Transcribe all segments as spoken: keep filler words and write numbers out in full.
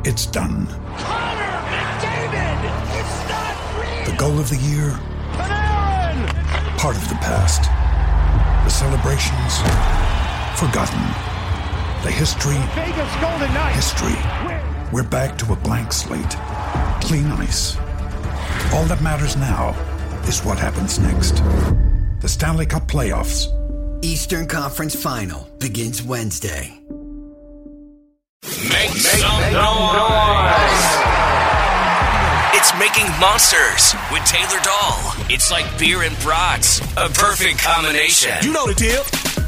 It's done. Connor McDavid! It's not real! The goal of the year? Panarin! Part of the past. The celebrations? Forgotten. The history? Vegas Golden Knights! History. We're back to a blank slate. Clean ice. All that matters now is what happens next. The Stanley Cup Playoffs. Eastern Conference Final begins Wednesday. Make, Make some noise! It's Making Monsters with Taylor Dahl. It's like beer and brats, a perfect combination. You know the deal.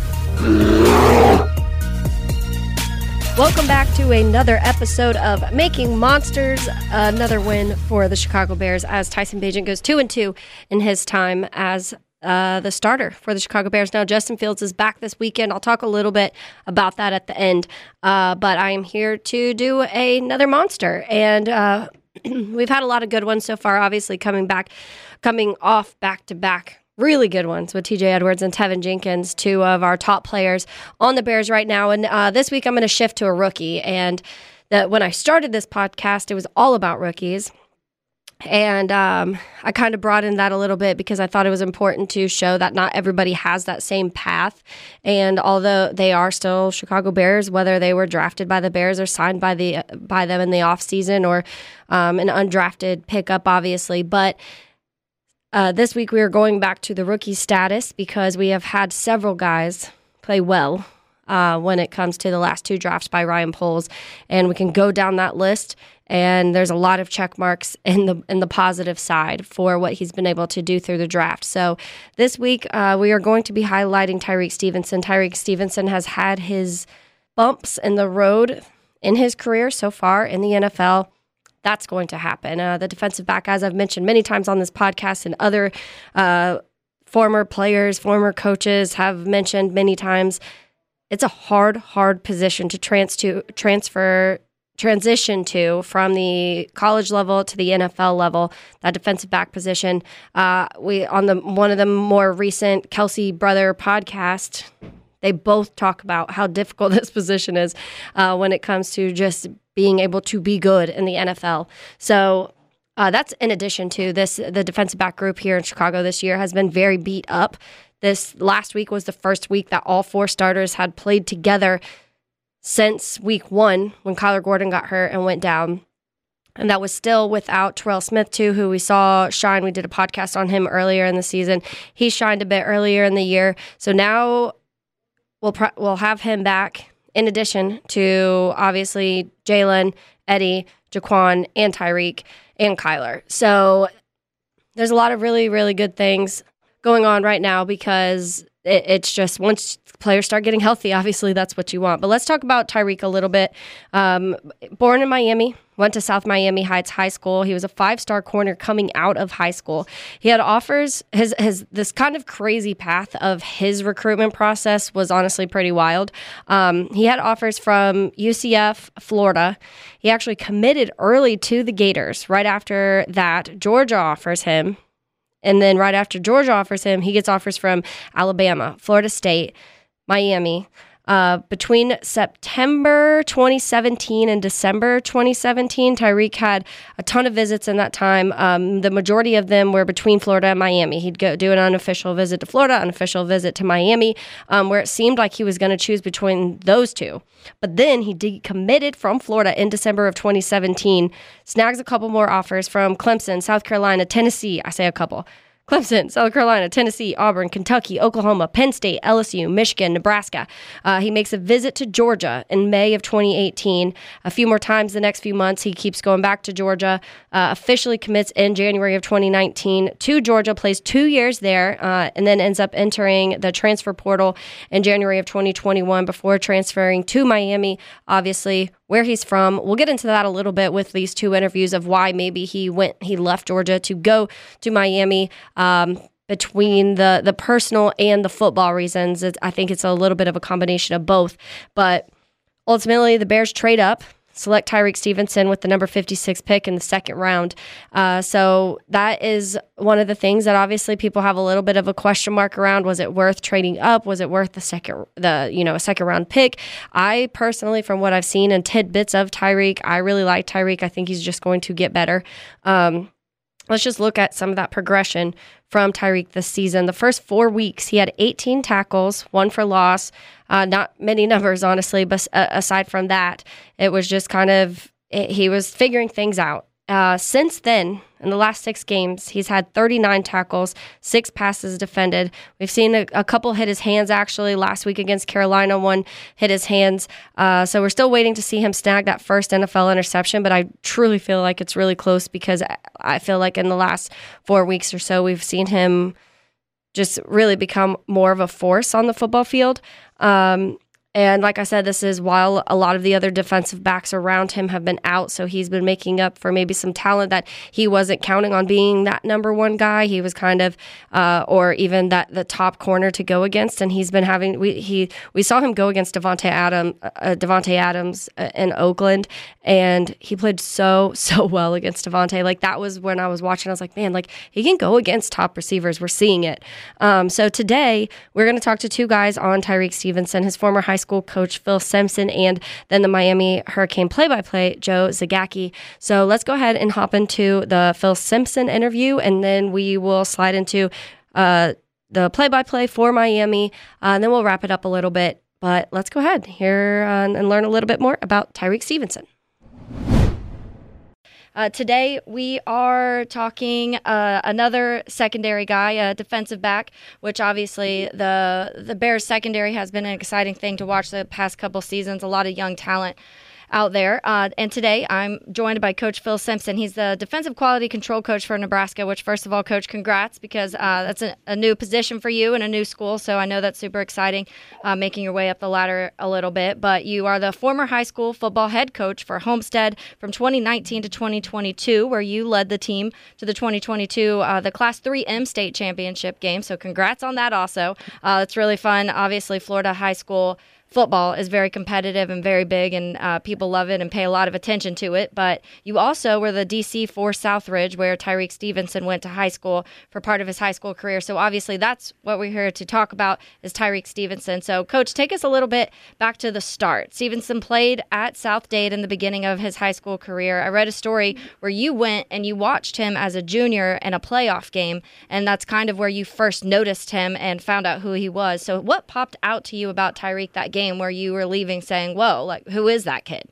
Welcome back to another episode of Making Monsters. Another win for the Chicago Bears as Tyson Bagent goes two and two in his time as uh, the starter for the Chicago Bears. Now, Justin Fields is back this weekend. I'll talk a little bit about that at the end. Uh, but I am here to do another monster. And uh, we've had a lot of good ones so far, obviously coming back, coming off back-to-back really good ones with T J Edwards and Tevin Jenkins, two of our top players on the Bears right now. And uh, this week I'm going to shift to a rookie. And that when I started this podcast, it was all about rookies. And um, I kind of broadened that a little bit because I thought it was important to show that not everybody has that same path. And although they are still Chicago Bears, whether they were drafted by the Bears or signed by the by them in the offseason or um, an undrafted pickup, obviously. But Uh, this week we are going back to the rookie status because we have had several guys play well uh, when it comes to the last two drafts by Ryan Poles, and we can go down that list. And there's a lot of check marks in the in the positive side for what he's been able to do through the draft. So this week uh, we are going to be highlighting Tyrique Stevenson. Tyrique Stevenson has had his bumps in the road in his career so far in the N F L. That's going to happen. Uh, the defensive back, as I've mentioned many times on this podcast, and other uh, former players, former coaches have mentioned many times, it's a hard, hard position to trans to transfer, transition to from the college level to the N F L level. That defensive back position. Uh, we on the one of the more recent Kelsey Brother podcast, they both talk about how difficult this position is uh, when it comes to just being able to be good in the N F L. So uh, that's in addition to this, the defensive back group here in Chicago this year has been very beat up. This last week was the first week that all four starters had played together since week one when Kyler Gordon got hurt and went down. And that was still without Terrell Smith, too, who we saw shine. We did a podcast on him earlier in the season. He shined a bit earlier in the year. So now we'll pro- we'll have him back, in addition to, obviously, Jalen, Eddie, Jaquan, and Tyrique, and Kyler. So there's a lot of really, really good things going on right now because it, it's just once players start getting healthy, obviously that's what you want. But let's talk about Tyrique a little bit. Um, born in Miami, went to South Miami Heights High School. He was a five-star corner coming out of high school. He had offers. His his this kind of crazy path of his recruitment process was honestly pretty wild. Um, he had offers from U C F, Florida. He actually committed early to the Gators. Right after that, Georgia offers him. And then right after Georgia offers him, he gets offers from Alabama, Florida State, Miami. Uh, between September twenty seventeen and December twenty seventeen, Tyrique had a ton of visits in that time. Um, the majority of them were between Florida and Miami. He'd go do an unofficial visit to Florida, unofficial visit to Miami, um, where it seemed like he was going to choose between those two. But then he decommitted from Florida in December of twenty seventeen, snags a couple more offers from Clemson, South Carolina, Tennessee. I say a couple. Clemson, South Carolina, Tennessee, Auburn, Kentucky, Oklahoma, Penn State, L S U, Michigan, Nebraska. Uh, he makes a visit to Georgia in May of twenty eighteen. A few more times the next few months, he keeps going back to Georgia. Uh, officially commits in January of twenty nineteen to Georgia, plays two years there, uh, and then ends up entering the transfer portal in January of twenty twenty-one before transferring to Miami, obviously, where he's from. We'll get into that a little bit with these two interviews of why maybe he went, he left Georgia to go to Miami. Um, between the the personal and the football reasons, it, I think it's a little bit of a combination of both. But ultimately, the Bears trade up select Tyrique Stevenson with the number fifty-six pick in the second round. Uh, so that is one of the things that obviously people have a little bit of a question mark around. Was it worth trading up? Was it worth the second, the you know, a second round pick? I personally, from what I've seen and tidbits of Tyrique, I really like Tyrique. I think he's just going to get better. Um, let's just look at some of that progression from Tyrique this season. The first four weeks, he had eighteen tackles, one for loss. Uh, not many numbers, honestly, but uh, aside from that, it was just kind of, it, he was figuring things out. Uh, since then, in the last six games, he's had thirty-nine tackles, six passes defended. We've seen a, a couple hit his hands, actually. Last week against Carolina, one hit his hands. Uh, so we're still waiting to see him snag that first N F L interception, but I truly feel like it's really close because I feel like in the last four weeks or so, we've seen him just really become more of a force on the football field. Um, And like I said, this is while a lot of the other defensive backs around him have been out, so he's been making up for maybe some talent that he wasn't counting on being that number one guy. He was kind of, uh, or even that the top corner to go against, and he's been having. We he we saw him go against Devontae Adam, uh, Devontae Adams uh, in Oakland, and he played so so well against Devontae. Like that was when I was watching. I was like, man, like he can go against top receivers. We're seeing it. Um, so today we're going to talk to two guys on Tyrique Stevenson, his former high school coach Phil Simpson, and then the Miami Hurricane play-by-play Joe Zagacki. So let's go ahead and hop into the Phil Simpson interview, and then we will slide into uh, the play-by-play for Miami, uh, and then we'll wrap it up a little bit. But let's go ahead here uh, and learn a little bit more about Tyrique Stevenson. Uh, today, we are talking uh, another secondary guy, a defensive back, which obviously the the Bears secondary has been an exciting thing to watch the past couple seasons. A lot of young talent out there. Uh, and today, I'm joined by Coach Phil Simpson. He's the defensive quality control coach for Nebraska, which, first of all, Coach, congrats, because uh, that's a, a new position for you in a new school. So I know that's super exciting, uh, making your way up the ladder a little bit. But you are the former high school football head coach for Homestead from twenty nineteen to twenty twenty-two, where you led the team to the twenty twenty-two, uh, the Class three M State Championship game. So congrats on that also. Uh, it's really fun. Obviously, Florida high school football is very competitive and very big, and uh, people love it and pay a lot of attention to it. But you also were the D C for Southridge, where Tyrique Stevenson went to high school for part of his high school career. So obviously that's what we're here to talk about, is Tyrique Stevenson. So Coach, take us a little bit back to the start. Stevenson played at South Dade in the beginning of his high school career. I read a story where you went and you watched him as a junior in a playoff game, and that's kind of where you first noticed him and found out who he was. So what popped out to you about Tyrique that game where you were leaving saying, whoa, like, who is that kid?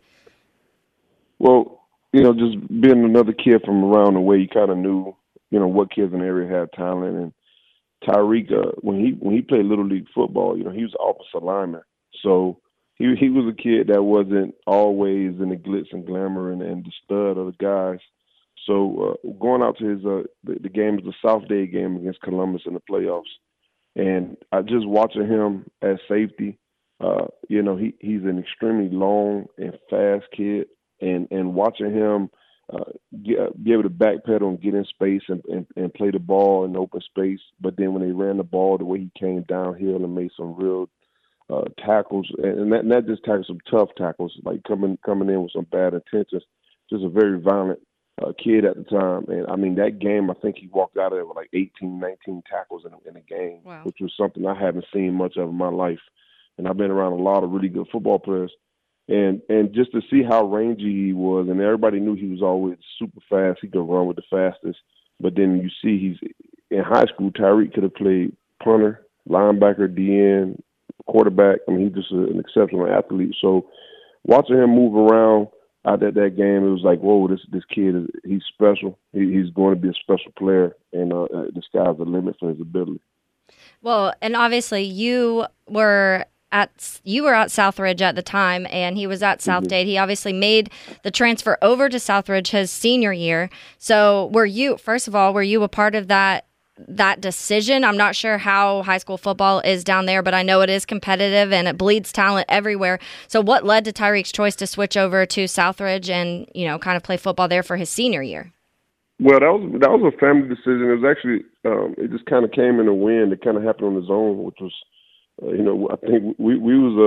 Well, you know, just being another kid from around the way, you kind of knew, you know, what kids in the area had talent. And Tyrique, uh, when he when he played Little League football, you know, he was opposite lineman. So he he was a kid that wasn't always in the glitz and glamour and, and the stud of the guys. So uh, going out to his uh, the, the game was the South Dade game against Columbus in the playoffs. And I just watching him as safety, Uh, you know, he, he's an extremely long and fast kid, and, and watching him uh, get, be able to backpedal and get in space and, and, and play the ball in open space. But then when they ran the ball, the way he came downhill and made some real uh, tackles, and not, not just tackles, some tough tackles, like coming coming in with some bad intentions. Just a very violent uh, kid at the time. And, I mean, that game, I think he walked out of there with like eighteen, nineteen tackles in, in a game, wow. which was something I haven't seen much of in my life. And I've been around a lot of really good football players. And and just to see how rangy he was, and everybody knew he was always super fast. He could run with the fastest. But then you see he's in high school, Tyrique could have played punter, linebacker, D N, quarterback. I mean, he's just an exceptional athlete. So watching him move around out at that game, it was like, whoa, this this kid, is he's special. He, he's going to be a special player, and uh, the sky's the limit for his ability. Well, and obviously you were at you were at Southridge at the time, and he was at South Dade. He obviously made the transfer over to Southridge his senior year. So were you, first of all, were you a part of that that decision? I'm not sure how high school football is down there, but I know it is competitive and it bleeds talent everywhere. So what led to Tyrique's choice to switch over to Southridge and, you know, kind of play football there for his senior year? Well, that was that was a family decision. It was actually um, it just kind of came in the wind. It kind of happened on its own, which was, uh, you know, I think we we was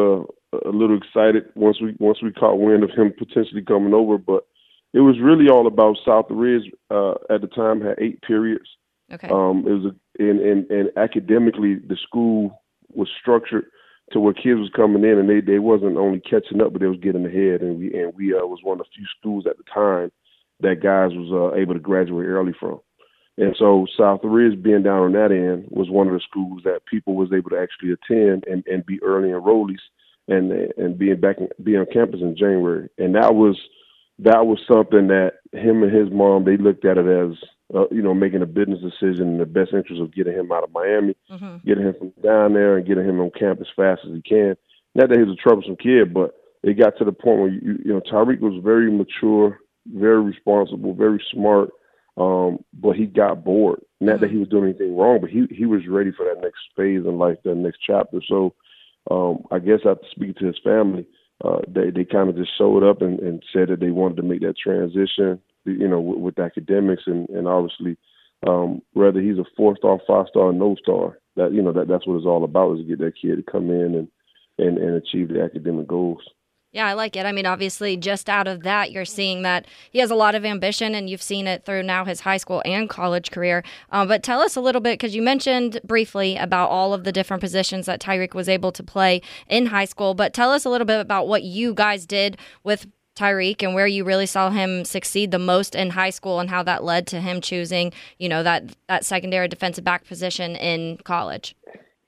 a little excited once we once we caught wind of him potentially coming over. But it was really all about South Ridge. Uh, at the time, had eight periods. Okay. Um, it was a, and, and and academically, the school was structured to where kids was coming in and they, they wasn't only catching up, but they was getting ahead. And we and we uh, was one of the few schools at the time that guys was uh, able to graduate early from. And so South Ridge, being down on that end, was one of the schools that people was able to actually attend and, and be early enrollees and and being back in, be on campus in January. And that was that was something that him and his mom, they looked at it as uh, you know, making a business decision in the best interest of getting him out of Miami, mm-hmm. getting him from down there, and getting him on campus fast as he can. Not that he was a troublesome kid, but it got to the point where you, you know Tyreek was very mature, very responsible, very smart, um, but he got bored. Not mm-hmm. that he was doing anything wrong, but he he was ready for that next phase in life, that next chapter. So um, I guess after speaking to his family, uh, they they kind of just showed up and, and said that they wanted to make that transition, you know, with, with academics and, and obviously um, whether he's a four-star, five-star, no-star, that, you know, that that's what it's all about, is to get that kid to come in and, and, and achieve the academic goals. Yeah, I like it. I mean, obviously, just out of that, you're seeing that he has a lot of ambition, and you've seen it through now his high school and college career. Uh, but tell us a little bit, because you mentioned briefly about all of the different positions that Tyreek was able to play in high school. But tell us a little bit about what you guys did with Tyreek and where you really saw him succeed the most in high school, and how that led to him choosing, you know, that that secondary defensive back position in college.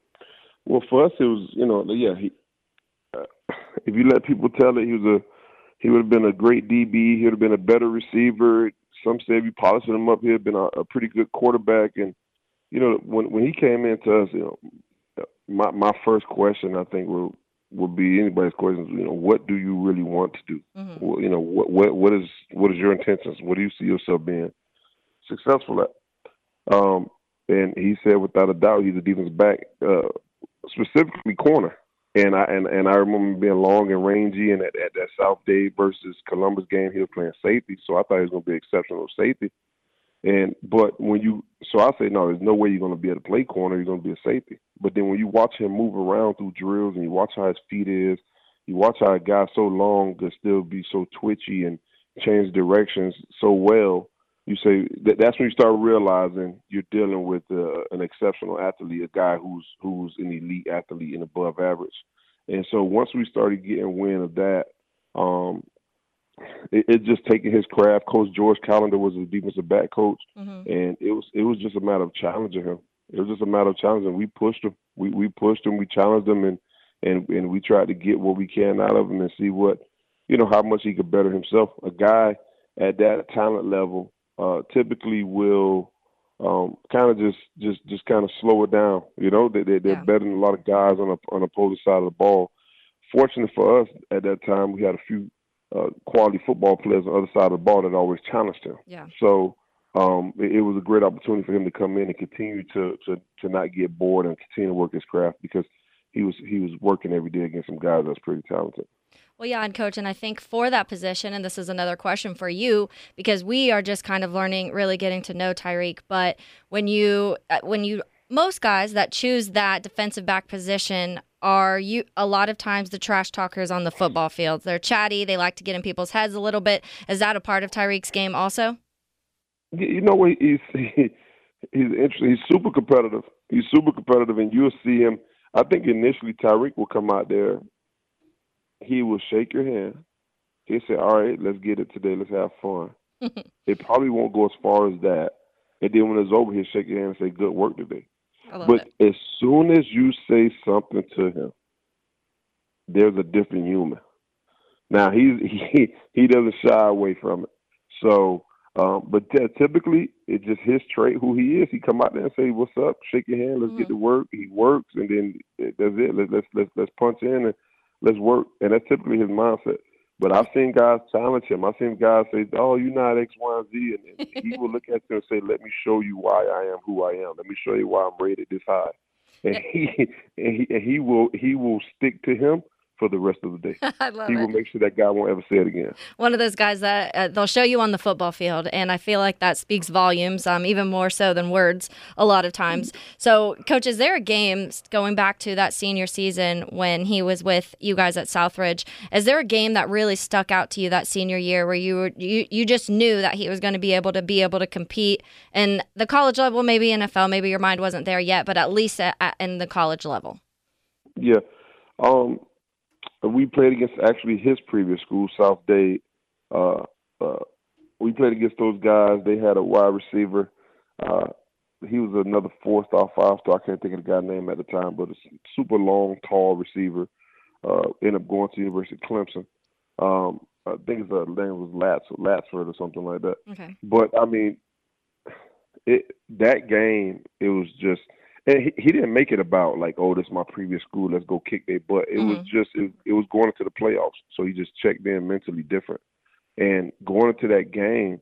Well, for us, it was, you know, yeah, he, uh, if you let people tell it, he was a, he would have been a great D B. He would have been a better receiver. Some say if you polished him up, he'd have been a, a pretty good quarterback. And, you know, when when he came into us, you know, my my first question, I think, will would be anybody's question, you know, what do you really want to do? Mm-hmm. Well, you know, what what what is what is your intentions? What do you see yourself being successful at? Um, and he said, without a doubt, he's a defensive back, uh, specifically corner. And I and, and I remember being long and rangy, and at, at that South Dade versus Columbus game, he was playing safety, so I thought he was going to be exceptional safety. And but when you, so I say, no, there's no way you're going to be able to play corner. You're going to be a safety. But then when you watch him move around through drills, and you watch how his feet is, you watch how a guy so long can still be so twitchy and change directions so well, you say that that's when you start realizing you're dealing with uh, an exceptional athlete, a guy who's who's an elite athlete and above average. And so once we started getting wind of that, um, it, it just taking his craft. Coach George Callender was a defensive back coach, mm-hmm. and it was it was just a matter of challenging him. It was just a matter of challenging. We pushed him. We we pushed him. We challenged him, and and and we tried to get what we can out of him and see what, you know, how much he could better himself. A guy at that talent level uh, typically will um, kind of just just just kind of slow it down. You know, they, they they're yeah. better than a lot of guys on a on the opposite side of the ball. Fortunately for us, at that time, we had a few Uh, quality football players on the other side of the ball that always challenged him. Yeah. So um, it, it was a great opportunity for him to come in and continue to, to to not get bored and continue to work his craft, because he was he was working every day against some guys that's pretty talented. Well, yeah, and Coach, and I think for that position, and this is another question for you, because we are just kind of learning, really getting to know Tyreek, but when you when you most guys that choose that defensive back position are you a lot of times the trash talkers on the football field. They're chatty. They like to get in people's heads a little bit. Is that a part of Tyreek's game also? You know what? He's he, he's interesting. He's super competitive. He's super competitive, and you'll see him. I think initially Tyreek will come out there. He will shake your hand. He'll say, "All right, let's get it today. Let's have fun." It probably won't go as far as that. And then when it's over, he'll shake your hand and say, "Good work today." But it. As soon as you say something to him, there's a different human. Now he's he he doesn't shy away from it. So, um, but t- typically it's just his trait, who he is. He come out there and say, "What's up? Shake your hand. Let's mm-hmm. get to work." He works, and then that's it. Let's let's let's let's punch in and let's work. And that's typically his mindset. But I've seen guys challenge him. I've seen guys say, "Oh, you're not X, Y, and Z," and, and he will look at them and say, "Let me show you why I am who I am. Let me show you why I'm rated this high." And he and he, and he will he will stick to him for the rest of the day. I love he it. will make sure that guy won't ever say it again. One of those guys that uh, they'll show you on the football field, and I feel like that speaks volumes, um, even more so than words a lot of times. So, Coach, is there a game, going back to that senior season when he was with you guys at Southridge, is there a game that really stuck out to you that senior year where you were, you, you just knew that he was going to be able to be able to compete in the college level, maybe N F L, maybe your mind wasn't there yet, but at least at, at, in the college level? Yeah. Um, we played against actually his previous school, South Dade. Uh, uh, we played against those guys. They had a wide receiver. Uh, he was another four-star, five-star. I can't think of the guy's name at the time, but a super long, tall receiver. Uh, ended up going to the University of Clemson. Um, I think his uh, name was Lats, Latsford or something like that. Okay. But, I mean, it, that game, it was just – and he, he didn't make it about, like, oh, this is my previous school, let's go kick their butt. It mm-hmm. was just it, it was going into the playoffs, so he just checked in mentally different. And going into that game,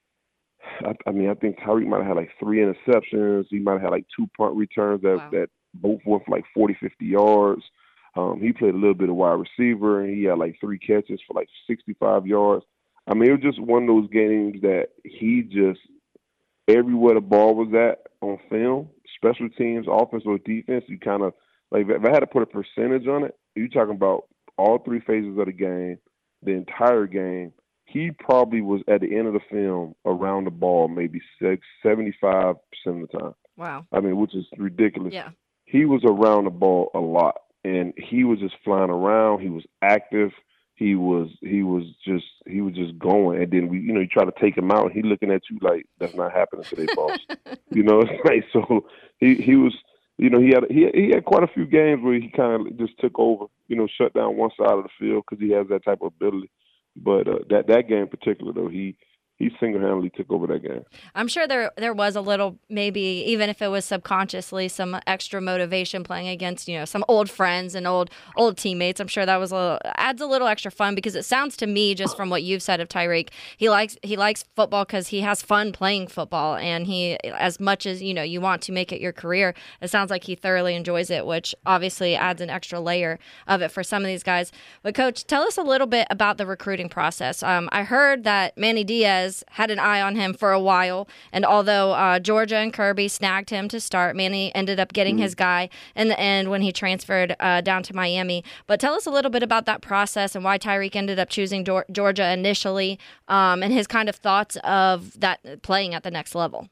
I, I mean, I think Tyreek might have had, like, three interceptions. He might have had, like, two punt returns that, wow. that both went for, like, forty, fifty yards. Um, he played a little bit of wide receiver, and he had, like, three catches for, like, sixty-five yards. I mean, it was just one of those games that he just – everywhere the ball was at on film, special teams, offense or defense, you kind of, like, if I had to put a percentage on it, you're talking about all three phases of the game, the entire game, he probably was at the end of the film around the ball maybe six, seventy-five percent of the time. Wow. I mean, which is ridiculous. Yeah. He was around the ball a lot, and he was just flying around. He was active. He was he was just he was just going, and then we you know you try to take him out, and he looking at you like that's not happening today, boss. You know, it's like so he he was you know he had he he had quite a few games where he kind of just took over, you know, shut down one side of the field because he has that type of ability. But uh, that that game in particular though, he. He single-handedly took over that game. I'm sure there there was a little, maybe even if it was subconsciously, some extra motivation playing against, you know, some old friends and old old teammates. I'm sure that was a little, adds a little extra fun because it sounds to me, just from what you've said of Tyreek, he likes he likes football because he has fun playing football, and he, as much as you know you want to make it your career, it sounds like he thoroughly enjoys it, which obviously adds an extra layer of it for some of these guys. But Coach, tell us a little bit about the recruiting process. Um, I heard that Manny Diaz had an eye on him for a while, and although uh, Georgia and Kirby snagged him to start, Manny ended up getting mm-hmm. his guy in the end when he transferred uh, down to Miami. But tell us a little bit about that process and why Tyreek ended up choosing Do- Georgia initially, um, and his kind of thoughts of that playing at the next level.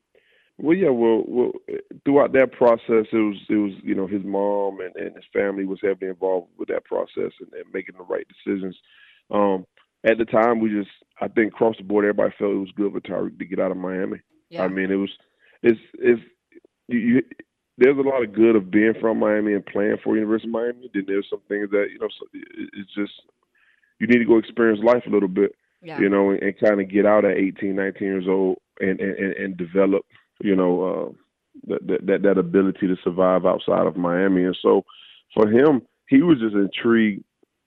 Well, yeah, well, well, throughout that process, it was, it was, you know, his mom and, and his family was heavily involved with that process and, and making the right decisions. Um, At the time, we just, I think across the board, everybody felt it was good for Tyreek to get out of Miami. Yeah. I mean, it was, it's, it's, you, you, there's a lot of good of being from Miami and playing for University of Miami. Then there's some things that, you know, so it's just, you need to go experience life a little bit, yeah. you know, and, and kind of get out at eighteen, nineteen years old and, and, and develop, you know, uh, that, that, that ability to survive outside of Miami. And so for him, he was just intrigued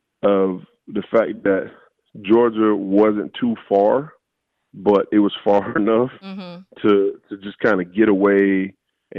of the fact that Georgia wasn't too far, but it was far enough mm-hmm. to to just kind of get away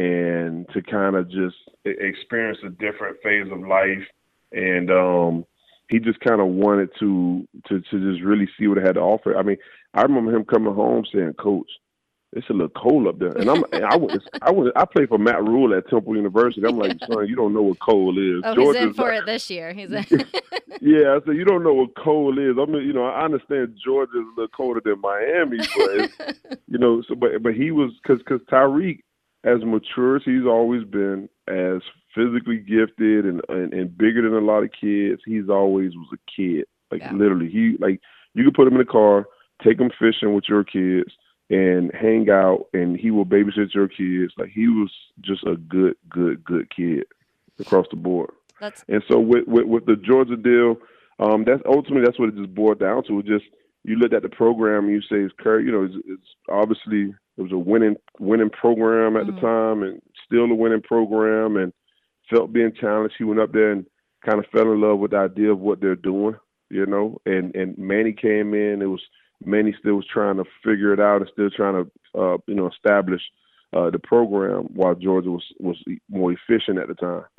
and to kind of just experience a different phase of life. And um, he just kind of wanted to, to to just really see what it had to offer. I mean, I remember him coming home saying, "Coach, it's a little cold up there." And I'm I was I was I played for Matt Rule at Temple University. I'm like, son, you don't know what cold is. Oh, Georgia's he's in for like, it this year. He's in. Yeah, I said, you don't know what cold is. I mean, you know, I understand Georgia's a little colder than Miami, but, you know, so, but, but he was, because because Tyreek, as mature as he's always been, as physically gifted and, and, and bigger than a lot of kids, he's always was a kid. Like, yeah. literally, he, like, you could put him in the car, take him fishing with your kids, and hang out, and he will babysit your kids. Like, he was just a good, good, good kid across the board. That's... And so with, with with the Georgia deal, um, that's ultimately that's what it just boiled down to. It just you looked at the program and you say it's Curry, you know, it's, it's obviously it was a winning winning program at mm-hmm. the time, and still a winning program, and felt being challenged. He went up there and kind of fell in love with the idea of what they're doing, you know. And and Manny came in. It was Manny still was trying to figure it out and still trying to uh, you know establish uh, the program while Georgia was was more efficient at the time.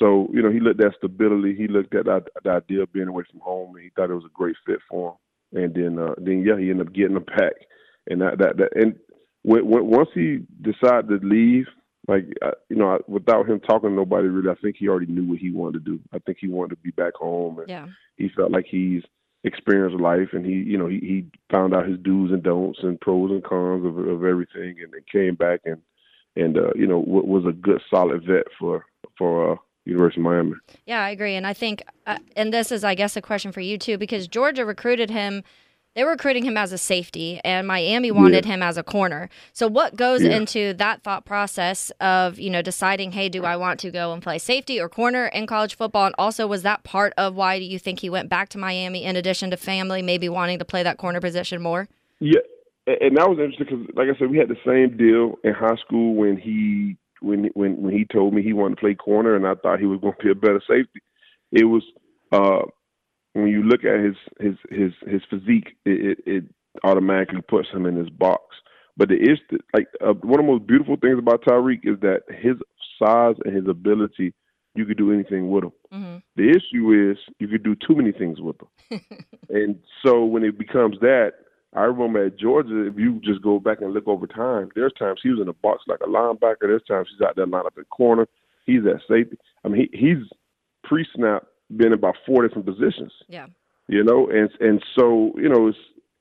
so, you know, he looked at stability. He looked at the, the idea of being away from home, and he thought it was a great fit for him. And then, uh, then yeah, he ended up getting a pack. And that, that, that and when, when, once he decided to leave, like, uh, you know, without him talking to nobody really, I think he already knew what he wanted to do. I think he wanted to be back home. And yeah. he felt like he's experienced life, and he, you know, he, he found out his do's and don'ts and pros and cons of, of everything, and then came back and, and uh, you know, w- was a good, solid vet for, for uh, University of Miami. Yeah, I agree. And I think, uh, and this is, I guess, a question for you too, because Georgia recruited him. They were recruiting him as a safety, and Miami wanted yeah. him as a corner. So what goes yeah. into that thought process of, you know, deciding, hey, do I want to go and play safety or corner in college football? And also, was that part of why do you think he went back to Miami in addition to family, maybe wanting to play that corner position more? Yeah, and that was interesting because, like I said, we had the same deal in high school when he when when when he told me he wanted to play corner, and I thought he was going to be a better safety. It was uh, when you look at his his his his physique, it, it, it automatically puts him in his box. But the is like uh, one of the most beautiful things about Tyreek is that his size and his ability, you could do anything with him. Mm-hmm. The issue is you could do too many things with him. And so when it becomes that, I remember at Georgia, if you just go back and look over time, there's times he was in the box like a linebacker. There's times he's out there lined up in corner. He's at safety. I mean, he, he's pre-snap been in about four different positions. Yeah. You know, and and so, you know, it's,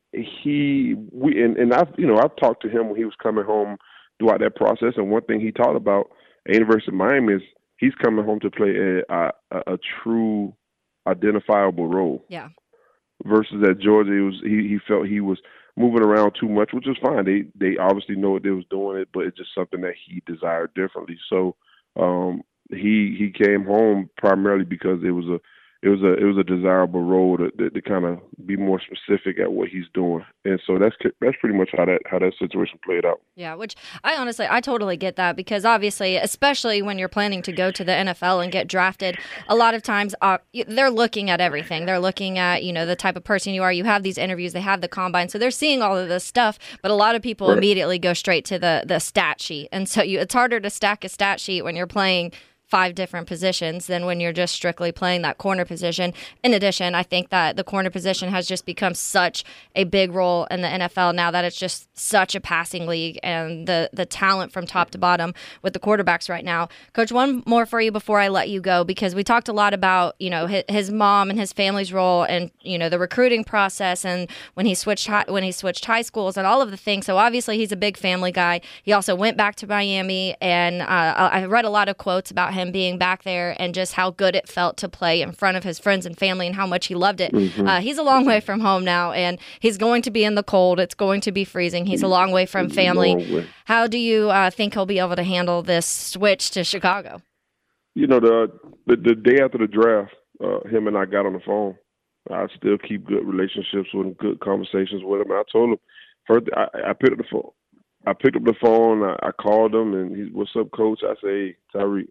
he, we, and, and I've, you know, I've talked to him when he was coming home throughout that process. And one thing he talked about at University of Miami is he's coming home to play a, a, a true identifiable role. Yeah. Versus at Georgia, it was he, he felt he was moving around too much, which was fine. They they obviously know what they was doing it, but it's just something that he desired differently. So um, he he came home primarily because it was a it was a it was a desirable role to, to, to kind of be more specific at what he's doing, and so that's that's pretty much how that how that situation played out. Yeah, which I honestly I totally get that, because obviously, especially when you're planning to go to the N F L and get drafted, a lot of times uh, they're looking at everything. They're looking at, you know, the type of person you are. You have these interviews, they have the combine, so they're seeing all of this stuff. But a lot of people right. immediately go straight to the the stat sheet, and so you it's harder to stack a stat sheet when you're playing five different positions than when you're just strictly playing that corner position. In addition, I think that the corner position has just become such a big role in the N F L now that it's just such a passing league, and the, the talent from top to bottom with the quarterbacks right now. Coach, one more for you before I let you go, because we talked a lot about, you know, his, his mom and his family's role, and, you know, the recruiting process, and when he switched high, when he switched high schools and all of the things. So obviously he's a big family guy. He also went back to Miami, and uh, I read a lot of quotes about him being back there and just how good it felt to play in front of his friends and family and how much he loved it. Mm-hmm. Uh, he's a long way from home now, and he's going to be in the cold. It's going to be freezing. He's a long way from family. How do you uh, think he'll be able to handle this switch to Chicago? You know, the the, the day after the draft, uh, him and I got on the phone. I still keep good relationships with him, good conversations with him. And I told him, first, I, I picked up the phone. I picked up the phone. I, I called him, and he's, "What's up, Coach?" I say, "Hey, Tyreek,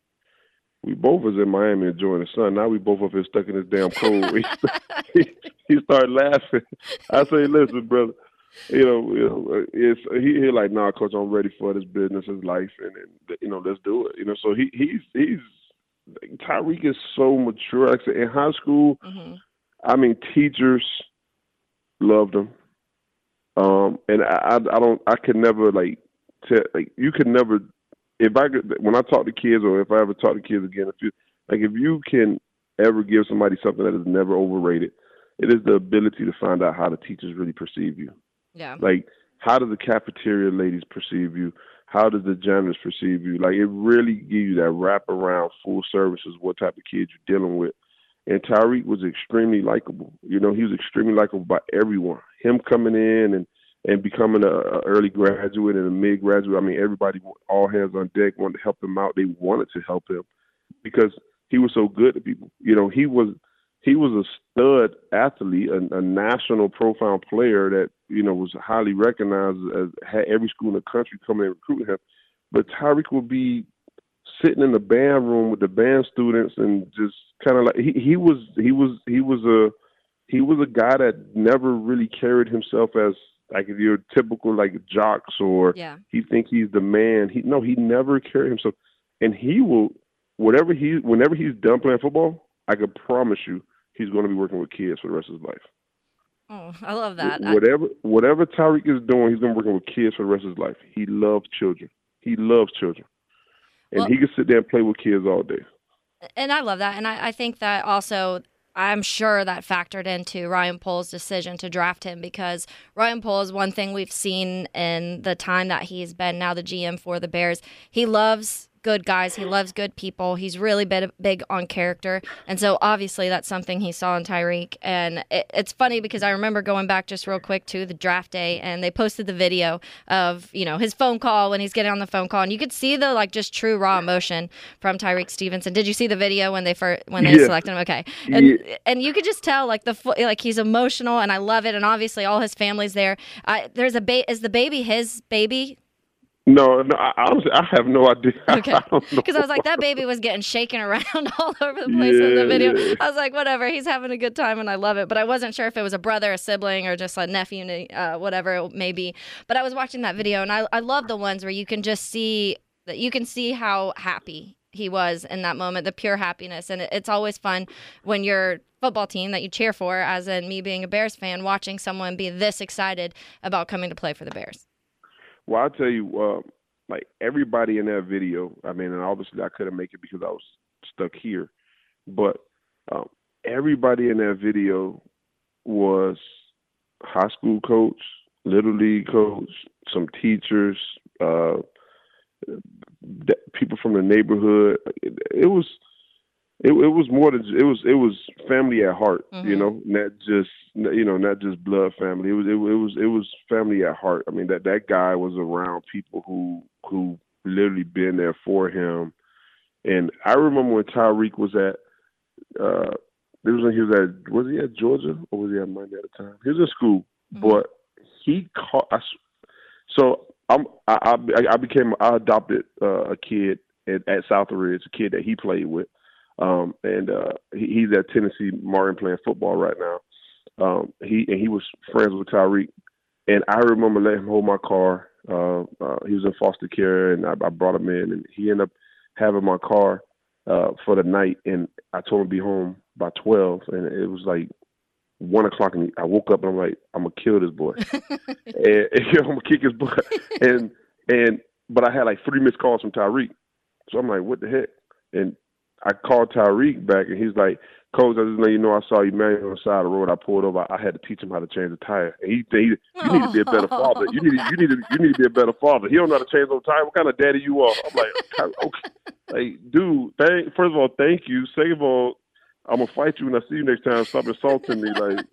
we both was in Miami enjoying the sun. Now we both up here stuck in this damn cold." he, he started laughing. I say, "Listen, brother, you know, you know it's he, he like, nah, Coach, I'm ready for this business, his life, and, and you know, let's do it." You know, so he he's he's Tyreek is so mature. Like I said, in high school, mm-hmm. I mean, teachers loved him, um, and I, I I don't I could never like tell like you could never. If I could, when I talk to kids, or if I ever talk to kids again, if you like, if you can ever give somebody something that is never overrated, it is the ability to find out how the teachers really perceive you. Yeah. Like, how do the cafeteria ladies perceive you? How does the janitors perceive you? Like, it really gives you that wraparound full services, what type of kids you're dealing with. And Tyreek was extremely likable. You know, he was extremely likable by everyone. Him coming in and and becoming a, a early graduate and a mid graduate. I mean, everybody, all hands on deck, wanted to help him out. They wanted to help him because he was so good to people. You know, he was he was a stud athlete, a, a national profile player that, you know, was highly recognized, as had every school in the country coming and recruiting him. But Tyreek would be sitting in the band room with the band students and just kind of like he, he was he was he was a he was a guy that never really carried himself as like if you're typical like jocks or yeah. he think he's the man. He no, he never carried himself. And he will whatever he, whenever he's done playing football, I can promise you he's going to be working with kids for the rest of his life. Oh, I love that. Whatever whatever Tyreek is doing, he's going to be working with kids for the rest of his life. He loves children. He loves children. And well, he can sit there and play with kids all day. And I love that. And I, I think that also, I'm sure that factored into Ryan Poles' decision to draft him, because Ryan Poles, one thing we've seen in the time that he's been now the G M for the Bears, he loves good guys. He loves good people. He's really big, big on character. And so obviously that's something he saw in Tyreek. And it, it's funny because I remember going back just real quick to the draft day, and they posted the video of, you know, his phone call when he's getting on the phone call. And you could see the like just true raw emotion from Tyreek Stevenson. Did you see the video when they first, when they yeah. selected him? Okay. And yeah. and you could just tell like the like he's emotional, and I love it. And obviously all his family's there. Uh, there's a ba- is the baby his baby? No, no. I, honestly, I have no idea. Okay, because I, I was like, that baby was getting shaken around all over the place yeah, in the video. Yeah. I was like, whatever, he's having a good time, and I love it. But I wasn't sure if it was a brother, a sibling, or just a nephew, uh, whatever it may be. But I was watching that video, and I I love the ones where you can just see that you can see how happy he was in that moment, the pure happiness, and it, it's always fun when your football team that you cheer for, as in me being a Bears fan, watching someone be this excited about coming to play for the Bears. Well, I'll tell you, uh, like everybody in that video, I mean, and obviously I couldn't make it because I was stuck here, but um, everybody in that video was high school coach, little league coach, some teachers, uh, people from the neighborhood. It, it was it, it was more than it was it was family at heart, mm-hmm. you know, not just you know not just blood family. It was it, it was it was family at heart. I mean that that guy was around people who who literally been there for him. And I remember when Tyreek was at uh, this was when he was at was he at Georgia or was he at Miami at the time? He was in school, mm-hmm. but he caught. I, so I'm I, I I became I adopted uh, a kid at, at Southridge, a kid that he played with. Um, and uh, he, he's at Tennessee Martin playing football right now. Um, he and he was friends with Tyreek, and I remember letting him hold my car. Uh, uh, he was in foster care, and I, I brought him in, and he ended up having my car uh, for the night. And I told him to be home by twelve, and it was like one o'clock, and I woke up and I'm like, I'm gonna kill this boy, and, and I'm gonna kick his butt. And and but I had like three missed calls from Tyreek, so I'm like, what the heck? And I called Tyreek back, and he's like, Coach, I just know you know I saw you man on the side of the road. I pulled over. I had to teach him how to change a tire. And he, he you need to be a better father. You need, you need to, you need to be a better father. He don't know how to change no tire. What kind of daddy you are? I'm like, okay, like, dude. Thank, first of all, thank you. Second of all, I'm gonna fight you when I see you next time. Stop insulting me, like.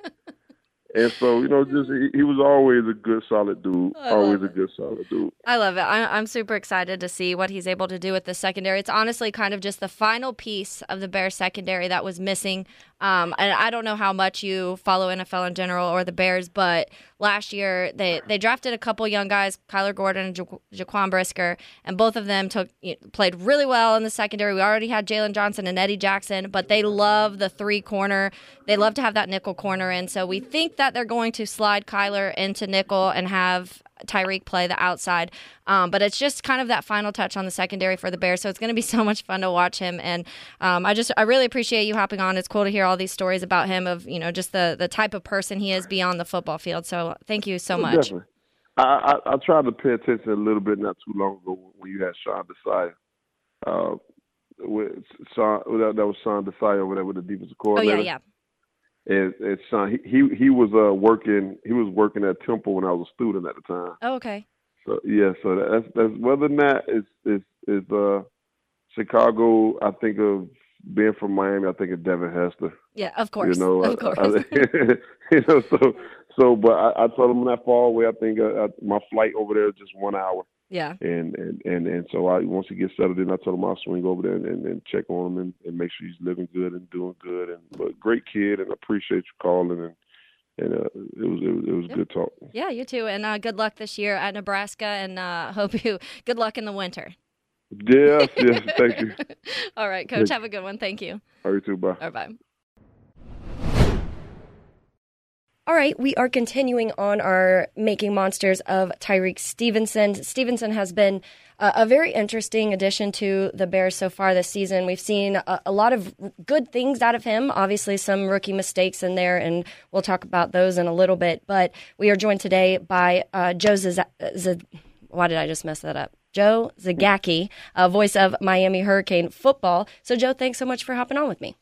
And so, you know, just he, he was always a good, solid dude. I always a it. good, solid dude. I love it. I, I'm super excited to see what he's able to do with the secondary. It's honestly kind of just the final piece of the Bears secondary that was missing. Um, and I don't know how much you follow N F L in general or the Bears, but last year they, they drafted a couple young guys, Kyler Gordon and ja- Jaquan Brisker, and both of them took you know, played really well in the secondary. We already had Jalen Johnson and Eddie Jackson, but they love the three corner. They love to have that nickel corner in. So we think that they're going to slide Kyler into nickel and have Tyreek play the outside. Um, but it's just kind of that final touch on the secondary for the Bears. So it's going to be so much fun to watch him. And um, I just, I really appreciate you hopping on. It's cool to hear all these stories about him of, you know, just the, the type of person he is beyond the football field. So thank you so much. Definitely. I, I, I tried to pay attention a little bit not too long ago when you had Sean Desai. Uh, with Sean, that, that was Sean Desai over there with the defensive coordinator. Oh, yeah, yeah. And, and Sean, he, he he was uh, working. He was working at Temple when I was a student at the time. Oh, okay. So yeah, so that's that's whether or not it's it's, it's uh, Chicago. I think of being from Miami. I think of Devin Hester. Yeah, of course. You know, of course. I, you know, so so. But I, I told him not far away. I think uh, I, my flight over there is just one hour. Yeah. And and, and, and so I once he gets settled in, I told him I'll swing over there and, and, and check on him and, and make sure he's living good and doing good. And but great kid, and I appreciate you calling, and and uh, it was it was, it was yep. good talk. Yeah, you too, and uh, good luck this year at Nebraska, and uh, hope you good luck in the winter. Yes, yes, thank you. All right, Coach, have a good one. Thank you. All right, you too. Bye. All right, bye. All right, we are continuing on our Making Monsters of Tyrique Stevenson. Stevenson has been uh, a very interesting addition to the Bears so far this season. We've seen a, a lot of good things out of him, obviously some rookie mistakes in there, and we'll talk about those in a little bit. But we are joined today by uh, Joe Z- Z- Why did I just mess that up? Joe Zagacki, uh, voice of Miami Hurricane football. So, Joe, thanks so much for hopping on with me.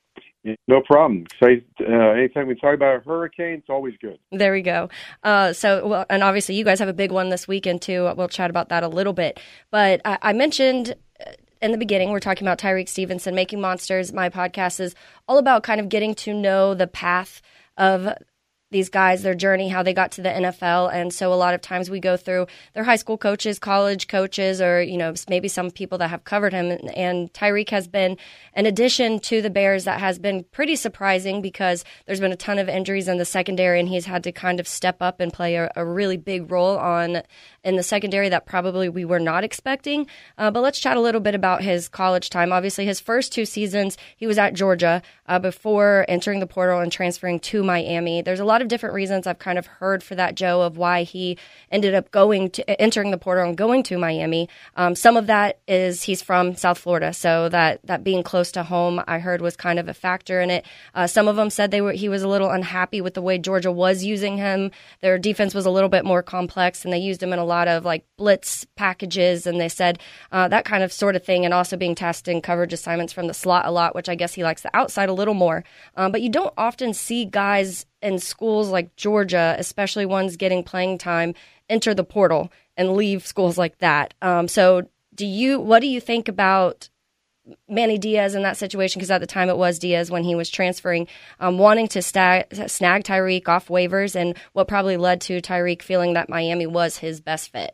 No problem. So, uh, anytime we talk about a hurricane, it's always good. There we go. Uh, so, well, and obviously you guys have a big one this weekend too. We'll chat about that a little bit. But I, I mentioned in the beginning, we're talking about Tyrique Stevenson, Making Monsters. My podcast is all about kind of getting to know the path of these guys, their journey, how they got to the N F L. And so a lot of times we go through their high school coaches, college coaches, or, you know, maybe some people that have covered him. And Tyrique has been an addition to the Bears that has been pretty surprising because there's been a ton of injuries in the secondary, and he's had to kind of step up and play a, a really big role on in the secondary that probably we were not expecting. Uh, but let's chat a little bit about his college time. Obviously, his first two seasons, he was at Georgia uh, before entering the portal and transferring to Miami. There's a lot of different reasons I've kind of heard for that, Joe, of why he ended up going to entering the portal and going to Miami. Um, some of that is he's from South Florida, so that that being close to home, I heard, was kind of a factor in it. Uh, some of them said they were he was a little unhappy with the way Georgia was using him. Their defense was a little bit more complex, and they used him in a lot of like blitz packages, and they said uh, that kind of sort of thing, and also being tasked in coverage assignments from the slot a lot, which I guess he likes the outside a little more. Um, but you don't often see guys in schools like Georgia, especially ones getting playing time, enter the portal and leave schools like that. Um, so do you, what do you think about Manny Diaz in that situation? Because at the time it was Diaz when he was transferring, um, wanting to stag, snag Tyrique off waivers, and what probably led to Tyrique feeling that Miami was his best fit.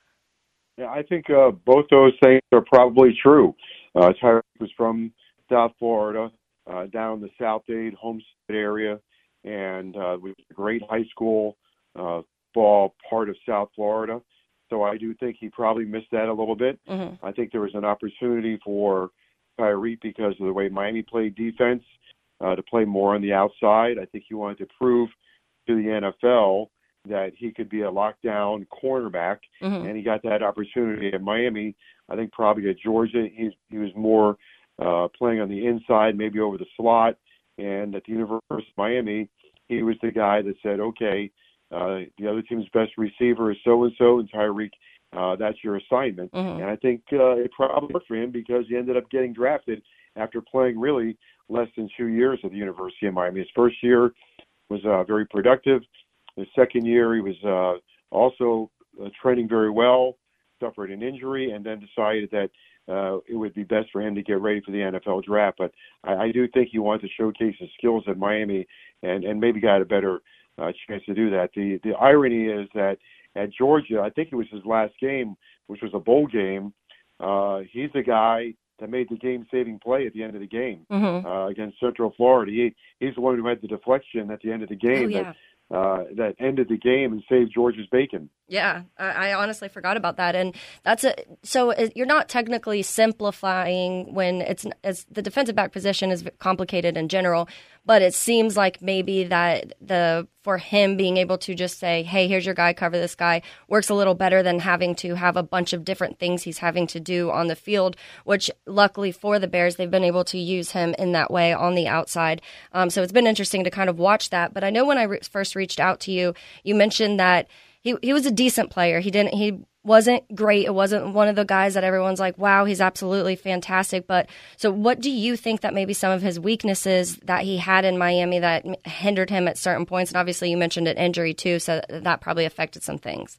Yeah, I think uh, both those things are probably true. Uh, Tyrique was from South Florida, uh, down the South Dade, Homestead area, and uh, was a great high school uh, ball part of South Florida. So I do think he probably missed that a little bit. Mm-hmm. I think there was an opportunity for Tyrique because of the way Miami played defense uh, to play more on the outside. I think he wanted to prove to the N F L that he could be a lockdown cornerback, mm-hmm. and he got that opportunity at Miami. I think probably at Georgia he, he was more uh, playing on the inside, maybe over the slot. And at the University of Miami, he was the guy that said, okay, uh, the other team's best receiver is so-and-so, and Tyrique, uh, that's your assignment. Mm-hmm. And I think uh, it probably worked for him because he ended up getting drafted after playing really less than two years at the University of Miami. His first year was uh, very productive. His second year, he was uh, also uh, training very well, suffered an injury, and then decided that uh, it would be best for him to get ready for the N F L draft. But I, I do think he wanted to showcase his skills at Miami and, and maybe got a better uh, chance to do that. The the irony is that at Georgia, I think it was his last game, which was a bowl game, uh, he's the guy that made the game-saving play at the end of the game mm-hmm. uh, against Central Florida. He, he's the one who had the deflection at the end of the game. Oh, yeah. that, Uh, that ended the game and saved Georgia's bacon. Yeah, I, I honestly forgot about that. And that's a, so it, you're not technically simplifying when it's, it's the defensive back position is complicated in general, but it seems like maybe that the for him being able to just say, hey, here's your guy, cover this guy, works a little better than having to have a bunch of different things he's having to do on the field, which luckily for the Bears, they've been able to use him in that way on the outside. Um, so it's been interesting to kind of watch that. But I know when I re- first reached out to you, you mentioned that he he was a decent player. He didn't he wasn't great. It wasn't one of the guys that everyone's like, wow, he's absolutely fantastic. But so what do you think that maybe some of his weaknesses that he had in Miami that hindered him at certain points? And obviously you mentioned an injury too, so that probably affected some things.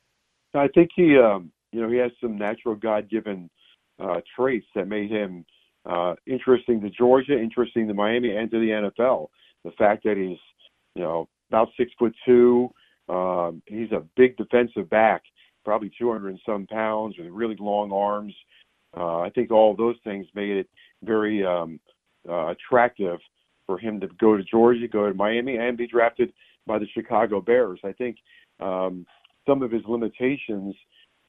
I think he, um, you know, he has some natural God-given uh, traits that made him uh, interesting to Georgia, interesting to Miami, and to the N F L. The fact that he's, you know, about six foot two, um, he's a big defensive back, probably two hundred and some pounds with really long arms. Uh, I think all of those things made it very um, uh, attractive for him to go to Georgia, go to Miami, and be drafted by the Chicago Bears. I think um, some of his limitations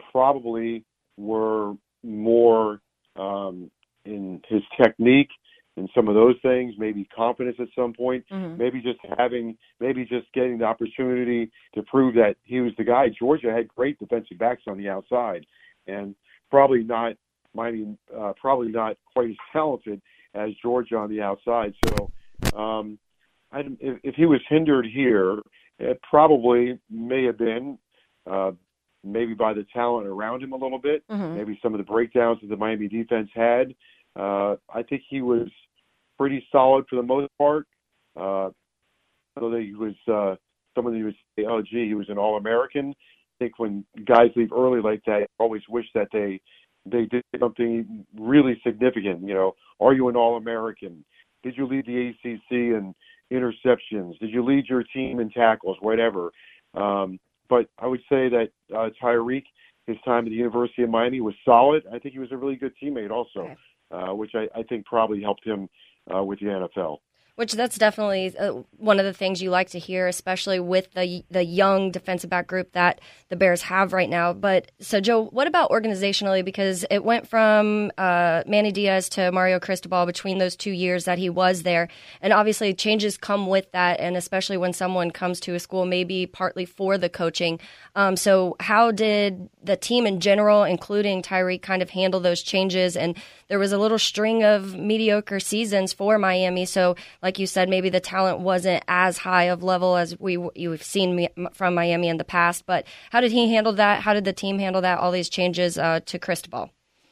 probably were more um, in his technique in some of those things, maybe confidence at some point, Mm-hmm. maybe just having, maybe just getting the opportunity to prove that he was the guy. Georgia had great defensive backs on the outside, and probably not, Miami, uh, probably not quite as talented as Georgia on the outside. So, um, I, if, if he was hindered here, it probably may have been uh, maybe by the talent around him a little bit, Mm-hmm. maybe some of the breakdowns that the Miami defense had. Uh, I think he was pretty solid for the most part. Uh, so that he was uh, someone that you would say, oh, gee, he was an All-American. I think when guys leave early like that, I always wish that they they did something really significant. You know, are you an All-American? Did you lead the A C C in interceptions? Did you lead your team in tackles? Whatever. Um, but I would say that uh, Tyreek, his time at the University of Miami was solid. I think he was a really good teammate also, Okay. uh, which I, I think probably helped him uh, with the N F L. Which that's definitely uh, one of the things you like to hear, especially with the the young defensive back group that the Bears have right now. But so, Joe, what about organizationally? Because it went from uh, Manny Diaz to Mario Cristobal between those two years that he was there. And obviously changes come with that, and especially when someone comes to a school maybe partly for the coaching. Um, so how did the team in general, including Tyreek, kind of handle those changes? And there was a little string of mediocre seasons for Miami. So like you said, maybe the talent wasn't as high of level as we you've seen me, from Miami in the past. But how did he handle that? How did the team handle that? All these changes uh, to Cristobal.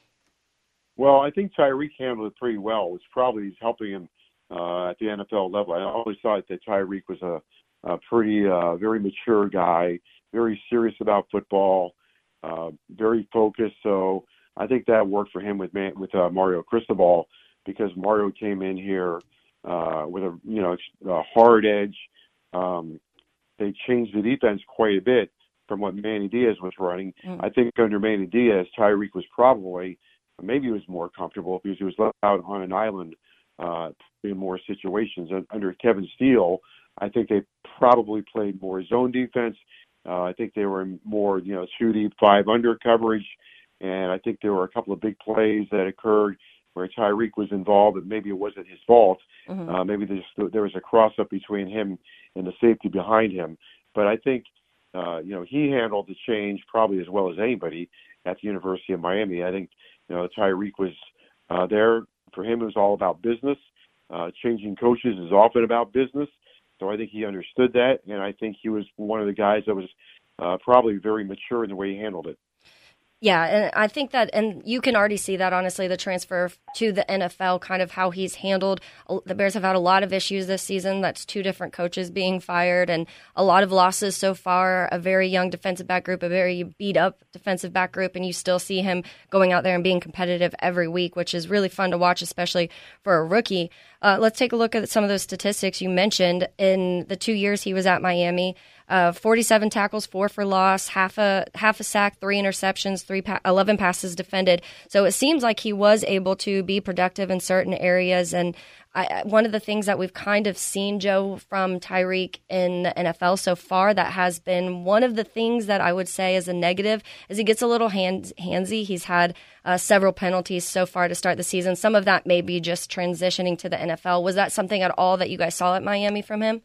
Well, I think Tyreek handled it pretty well. It's probably helping him uh, at the N F L level. I always thought that Tyreek was a, a pretty, uh, very mature guy, very serious about football, uh, very focused. So I think that worked for him with Man- with uh, Mario Cristobal, because Mario came in here uh, with a you know a hard edge. Um, they changed the defense quite a bit from what Manny Diaz was running. Mm. I think under Manny Diaz, Tyreek was probably maybe he was more comfortable because he was left out on an island uh, in more situations. And under Kevin Steele, I think they probably played more zone defense. Uh, I think they were more, you know, two deep, five under coverage. And I think there were a couple of big plays that occurred where Tyreek was involved, but maybe it wasn't his fault. Mm-hmm. Uh, maybe there, there was a cross-up between him and the safety behind him. But I think, uh, you know, he handled the change probably as well as anybody at the University of Miami. I think, you know, Tyreek was uh, there. For him, it was all about business. Uh, changing coaches is often about business. So I think he understood that, and I think he was one of the guys that was uh, probably very mature in the way he handled it. Yeah, and I think that, and you can already see that, honestly, the transfer to the N F L, kind of how he's handled. The Bears have had a lot of issues this season. That's two different coaches being fired and a lot of losses so far, a very young defensive back group, a very beat-up defensive back group, and you still see him going out there and being competitive every week, which is really fun to watch, especially for a rookie. Uh, let's take a look at some of those statistics you mentioned. In the two years he was at Miami, Uh, forty-seven tackles, four for loss, half a half a sack, three interceptions, three pa- eleven passes defended. So it seems like he was able to be productive in certain areas. And I, one of the things that we've kind of seen, Joe, from Tyreek in the N F L so far, that has been one of the things that I would say is a negative, is he gets a little hand, handsy. He's had uh, several penalties so far to start the season. Some of that may be just transitioning to the N F L. Was that something at all that you guys saw at Miami from him?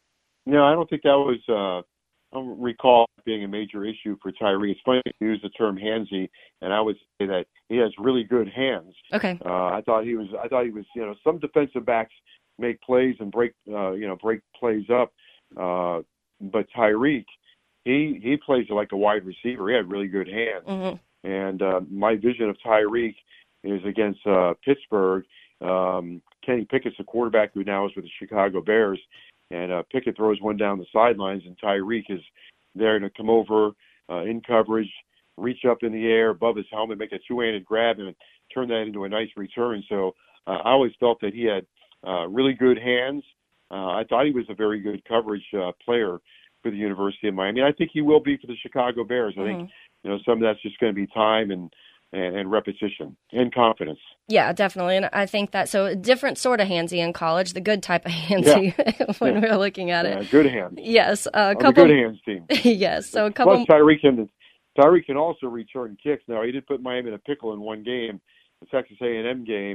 No, I don't think that was, uh, I don't recall being a major issue for Tyreek. It's funny to use the term handsy, and I would say that he has really good hands. Okay. Uh, I thought he was, I thought he was, you know, some defensive backs make plays and break, uh, you know, break plays up. Uh, but Tyreek, he, he plays like a wide receiver. He had really good hands. Mm-hmm. And uh, my vision of Tyreek is against uh, Pittsburgh. Um, Kenny Pickett's the quarterback who now is with the Chicago Bears. And uh, Pickett throws one down the sidelines, and Tyreek is there to come over uh, in coverage, reach up in the air above his helmet, make a two-handed grab, and turn that into a nice return. So uh, I always felt that he had uh, really good hands. Uh, I thought he was a very good coverage uh, player for the University of Miami. I think he will be for the Chicago Bears. I Mm-hmm. think you know some of that's just going to be time and, and, and repetition and confidence. Yeah, definitely. And I think that, so a different sort of handsy in college, the good type of handsy Yeah. when Yeah. we're looking at it. Yeah, good hands. Yes. Uh, a On couple. the good hands team. Yes. So a couple. Plus, Tyreek can Tyreek can also return kicks. Now, he did put Miami in a pickle in one game, the Texas A and M game,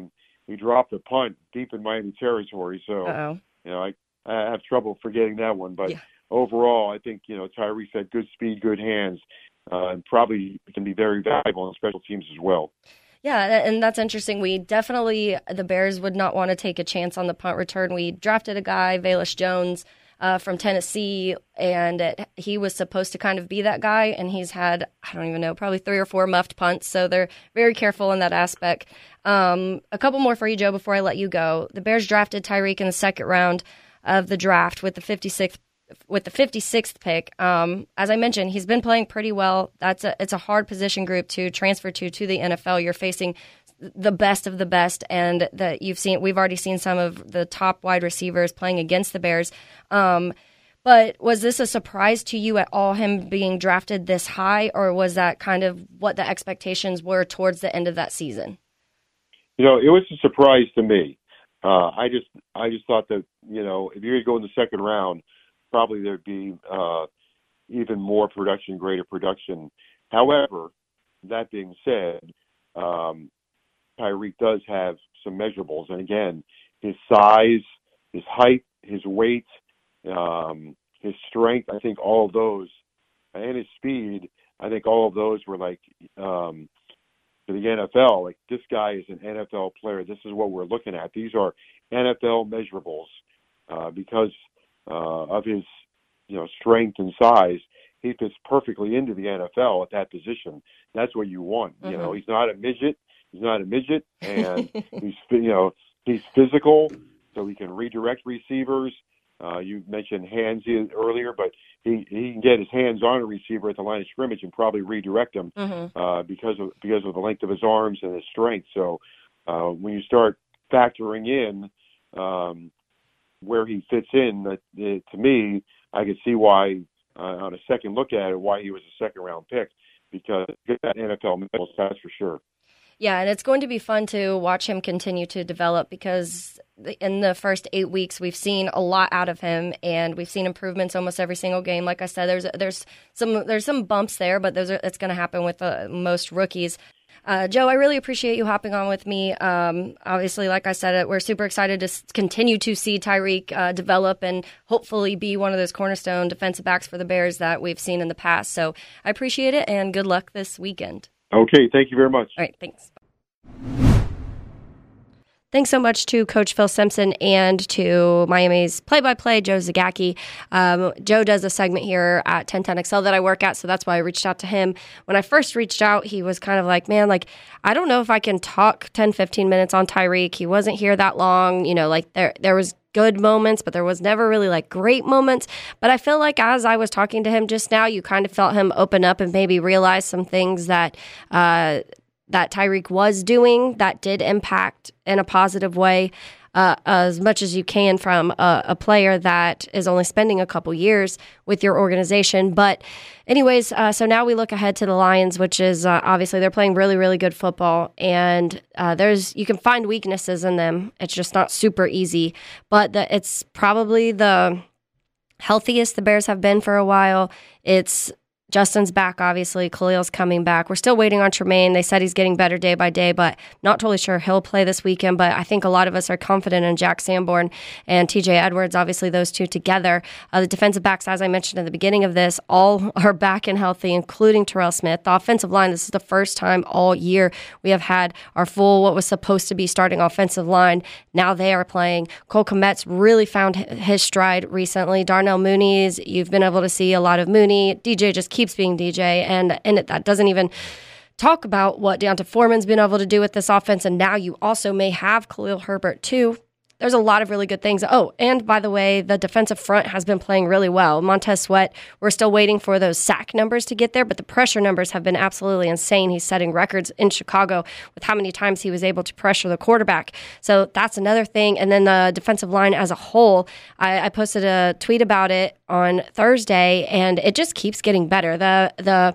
he dropped a punt deep in Miami territory. So, Uh-oh. you know, I, I have trouble forgetting that one. But Yeah. overall, I think, you know, Tyreek had good speed, good hands, uh, and probably can be very valuable in special teams as well. Yeah, and that's interesting. We definitely, the Bears would not want to take a chance on the punt return. We drafted a guy, Velus Jones, uh, from Tennessee, and it, he was supposed to kind of be that guy, and he's had, I don't even know, probably three or four muffed punts, so they're very careful in that aspect. Um, a couple more for you, Joe, before I let you go. The Bears drafted Tyreek in the second round of the draft with the fifty-sixth with the fifty-sixth pick. Um, as I mentioned, he's been playing pretty well. That's a, it's a hard position group to transfer to to the N F L. You're facing the best of the best, and that you've seen. We've already seen some of the top wide receivers playing against the Bears. Um, but was this a surprise to you at all, him being drafted this high, or was that kind of what the expectations were towards the end of that season? You know, it was a surprise to me. Uh, I just, I just thought that, you know, if you're going to go in the second round, probably there'd be uh, even more production, greater production. However, that being said, um, Tyreek does have some measurables. And again, his size, his height, his weight, um, his strength, I think all of those, and his speed, I think all of those were like, um, to the N F L, like this guy is an N F L player. This is what we're looking at. These are N F L measurables uh, because Uh, of his, you know, strength and size, he fits perfectly into the N F L at that position. That's what you want. Mm-hmm. You know, he's not a midget. He's not a midget, and he's, you know, he's physical, so he can redirect receivers. Uh, you mentioned hands earlier, but he, he can get his hands on a receiver at the line of scrimmage and probably redirect them mm-hmm. uh, because of because of the length of his arms and his strength. So uh, when you start factoring in um, where he fits in, that uh, to me, I could see why, uh, on a second look at it, why he was a second round pick, because that N F L medals, that's for sure. Yeah, and it's going to be fun to watch him continue to develop, because in the first eight weeks we've seen a lot out of him, and we've seen improvements almost every single game. Like I said, there's there's some there's some bumps there, but those are it's going to happen with uh, most rookies. Uh, Joe, I really appreciate you hopping on with me. Um, obviously, like I said, we're super excited to s- continue to see Tyreek uh, develop and hopefully be one of those cornerstone defensive backs for the Bears that we've seen in the past. So I appreciate it, and good luck this weekend. Okay, thank you very much. All right, thanks. Thanks so much to Coach Phil Simpson and to Miami's play-by-play, Joe Zagacki. Um, Joe does a segment here at ten ten X L that I work at, so that's why I reached out to him. When I first reached out, he was kind of like, man, like, I don't know if I can talk ten, fifteen minutes on Tyreek. He wasn't here that long. You know, like, there there was good moments, but there was never really, like, great moments. But I feel like as I was talking to him just now, you kind of felt him open up and maybe realize some things that uh that Tyreek was doing that did impact in a positive way, uh, as much as you can from a, a player that is only spending a couple years with your organization. But anyways, uh, so now we look ahead to the Lions, which is uh, obviously they're playing really, really good football, and uh, there's you can find weaknesses in them. It's just not super easy, but the, it's probably the healthiest the Bears have been for a while. It's Justin's back, obviously. Khalil's coming back. We're still waiting on Tremaine. They said he's getting better day by day, but not totally sure he'll play this weekend. But I think a lot of us are confident in Jack Sanborn and T J Edwards, obviously those two together. Uh, the defensive backs, as I mentioned at the beginning of this, all are back and healthy, including Terrell Smith. The offensive line, this is the first time all year we have had our full, what was supposed to be starting offensive line. Now they are playing. Cole Kmet's really found his stride recently. Darnell Mooney's, you've been able to see a lot of Mooney. D J just keeps keeps being D J, and and it, that doesn't even talk about what Deonta Foreman's been able to do with this offense, and now you also may have Khalil Herbert too. There's a lot of really good things. Oh, and by the way, the defensive front has been playing really well. Montez Sweat, we're still waiting for those sack numbers to get there, but the pressure numbers have been absolutely insane. He's setting records in Chicago with how many times he was able to pressure the quarterback. So that's another thing. And then the defensive line as a whole, I, I posted a tweet about it on Thursday, and it just keeps getting better. The the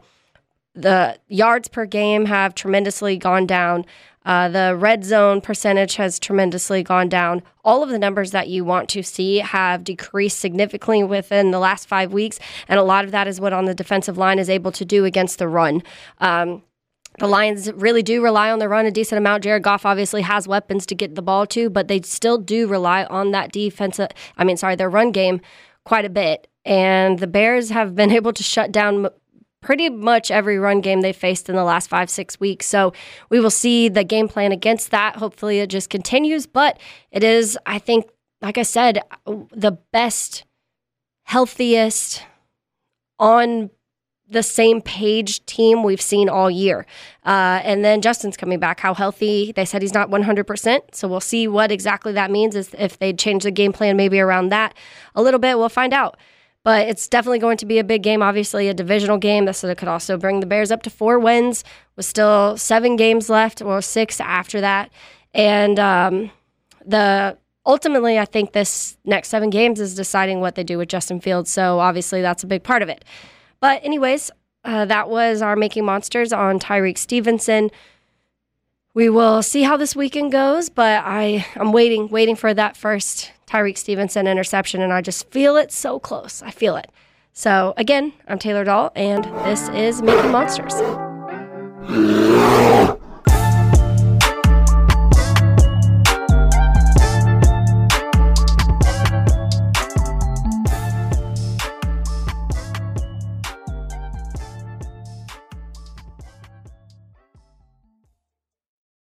the yards per game have tremendously gone down. Uh, the red zone percentage has tremendously gone down. All of the numbers that you want to see have decreased significantly within the last five weeks, and a lot of that is what on the defensive line is able to do against the run. Um, The Lions really do rely on the run a decent amount. Jared Goff obviously has weapons to get the ball to, but they still do rely on that defensive, I mean, sorry, their run game quite a bit. And the Bears have been able to shut down pretty much every run game they faced in the last five, six weeks. So we will see the game plan against that. Hopefully it just continues. But it is, I think, like I said, the best, healthiest, on the same page team we've seen all year. Uh, and then Justin's coming back. How healthy? They said he's not one hundred percent. So we'll see what exactly that means. Is if they change the game plan maybe around that a little bit, we'll find out. But it's definitely going to be a big game, obviously a divisional game. So it could also bring the Bears up to four wins with still seven games left, or six after that. And um, the ultimately, I think this next seven games is deciding what they do with Justin Fields. So obviously that's a big part of it. But anyways, uh, that was our Making Monsters on Tyrique Stevenson. We will see how this weekend goes, but I, I'm waiting, waiting for that first Tyrique Stevenson interception, and I just feel it so close. I feel it. So, again, I'm Taylor Dahl, and this is Making Monsters.